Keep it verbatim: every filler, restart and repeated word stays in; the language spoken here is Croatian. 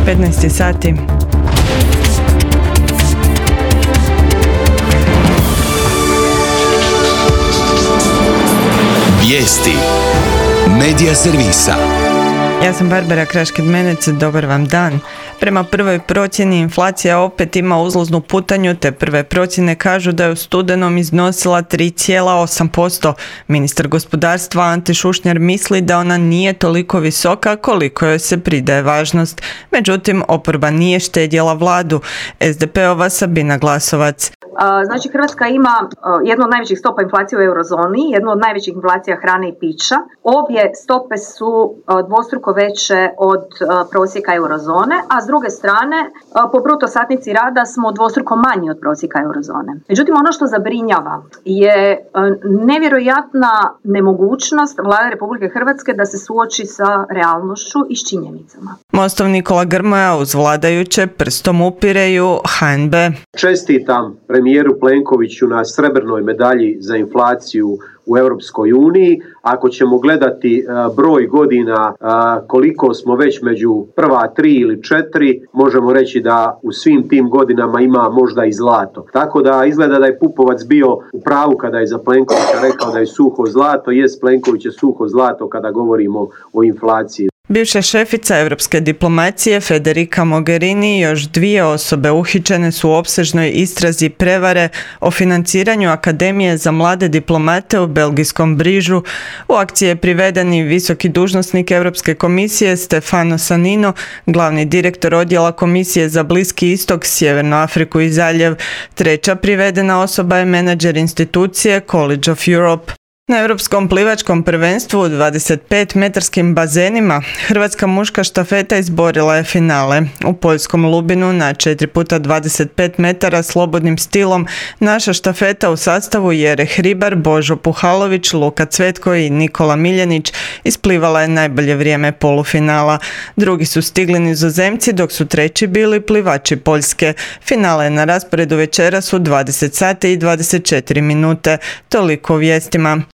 petnaest sati. Vijesti Medija servisa. Ja sam Barbara Kraškid-Menec, dobar vam dan. Prema prvoj procjeni inflacija opet ima uzlaznu putanju, te prve procjene kažu da je u studenom iznosila tri zarez osam posto. Ministar gospodarstva Ante Šušnjar misli da ona nije toliko visoka koliko joj se pridaje važnost. Međutim, oporba nije štedjela vladu. es de pe-ova Sabina Glasovac. Znači, Hrvatska ima jednu od najvećih stopa inflacije u eurozoni, jednu od najvećih inflacija hrane i pića. Obje stope su dvostruko veće od prosjeka eurozone, a s druge strane, po bruto satnici rada smo dvostruko manji od prosjeka eurozone. Međutim, ono što zabrinjava je nevjerojatna nemogućnost Vlade Republike Hrvatske da se suoči sa realnošću i s činjenicama. Mostov Nikola Grmoja uz vladajuće prstom upireju ha en be. Čestitam premijeru Plenkoviću na srebrnoj medalji za inflaciju u Europskoj uniji. Ako ćemo gledati uh, broj godina uh, koliko smo već među prva tri ili četiri, možemo reći da u svim tim godinama ima možda i zlato. Tako da izgleda da je Pupovac bio u pravu kada je za Plenkovića rekao da je suho zlato. Jest, Plenković je suho zlato kada govorimo o inflaciji. Bivša šefica europske diplomacije Federica Mogherini i još dvije osobe uhićene su u opsežnoj istrazi prevare o financiranju Akademije za mlade diplomate u belgijskom Brižu. U akciji je priveden i visoki dužnosnik Europske komisije Stefano Sanino, glavni direktor odjela Komisije za Bliski istok, Sjevernu Afriku i Zaljev. Treća privedena osoba je menadžer institucije College of Europe. Na Europskom plivačkom prvenstvu u dvadeset pet metarskim bazenima hrvatska muška štafeta izborila je finale. U poljskom Lubinu na četiri puta dvadeset pet metara slobodnim stilom naša štafeta u sastavu Jere Hribar, Božo Puhalović, Luka Cvetko i Nikola Miljenić isplivala je najbolje vrijeme polufinala. Drugi su stigli Nizozemci, dok su treći bili plivači Poljske. Finale je na rasporedu večeras u dvadeset sati i dvadeset četiri minute. Toliko u vijestima.